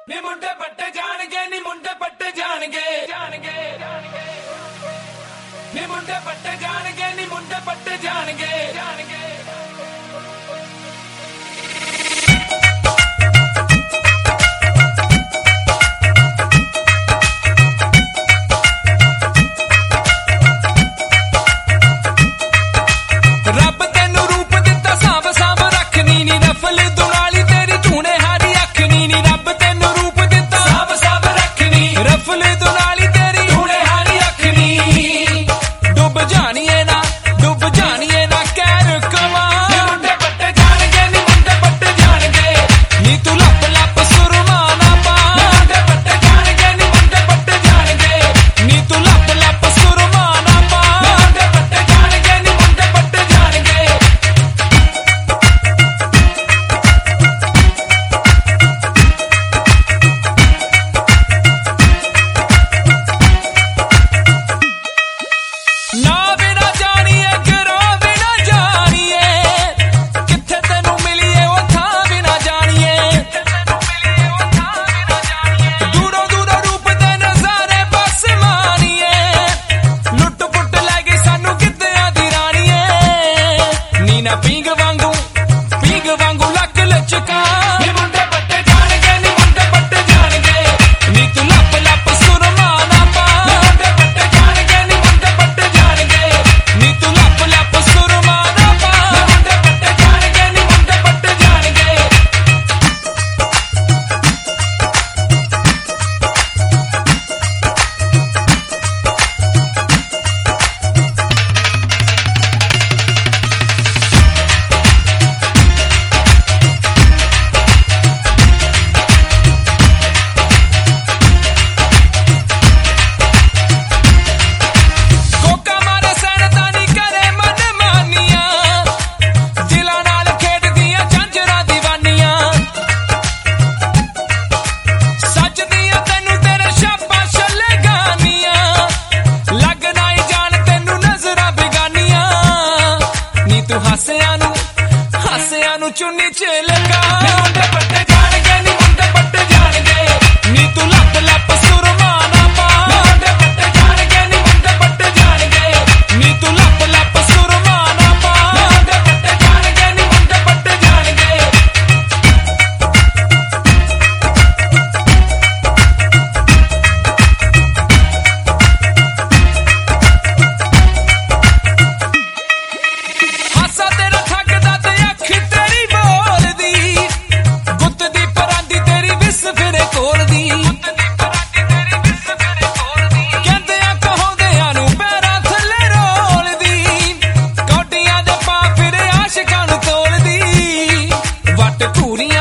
ਨੀ ਮੁੰਡੇ ਪੱਟੇ ਜਾਣਗੇ ਨੀ ਮੁੰਡੇ ਪੱਟੇ ਜਾਣਗੇ ਨੀ ਮੁੰਡੇ ਪੱਟੇ ਜਾਣਗੇ ਨੀ ਮੁੰਡੇ ਪੱਟੇ ਜਾਣਗੇ ਹਾਸਿਆਂ ਨੂੰ ਚੁੰਨੀ ਚ ਲਗਾ ਮੁੰਡੇ ਪੱਟੇ ਜਾਣਗੇ ਨੀ ਮੁੰਡੇ ਪੱਟੇ ਜਾਣਗੇ ਨੀ ਤੂੰ ਲੱਪ ਲੱਪ ਸੁਰਮਾ ਨਾ ਪਾ ਮੁੰਡੇ ਪੱਟੇ ਜਾਣਗੇ ਨੀ ਮੁੰਡੇ ਪੱਟੇ ਜਾਣਗੇ ਨੀ ਤੂੰ ਲੱਪ ਲੱਪ ਸੁਰਮਾ ਨਾ ਪਾ ਮੁੰਡੇ ਪੱਟੇ ਜਾਣਗੇ ਨੀ ਮੁੰਡੇ ਪੱਟੇ ਜਾਣਗੇ ਹਾਸਾ ਤੇਰਾ ਠੱਗਦਾ ਤੇ ਅੱਖ ਤੇਰੀ ਬੋਲਦੀ ਗੁੱਤ ਦੀ ਪਰਾਂਦੀ ਤੇਰੀ ਵਿਸ ਫਿਰੇ ਕੋਲਦੀ ਕਹਿੰਦਿਆਂ ਕਹੋਂਦਿਆਂ ਨੂੰ ਪੈਰਾਂ ਥੱਲੇ ਰੋਲਦੀ ਕੌਡੀਆਂ ਦੇ ਪਾ ਫਿਰੇ ਆਸ਼ਿਕਾਂ ਨੂੰ ਤੋਲਦੀ ਵੱਟ ਘੂਰੀਆਂ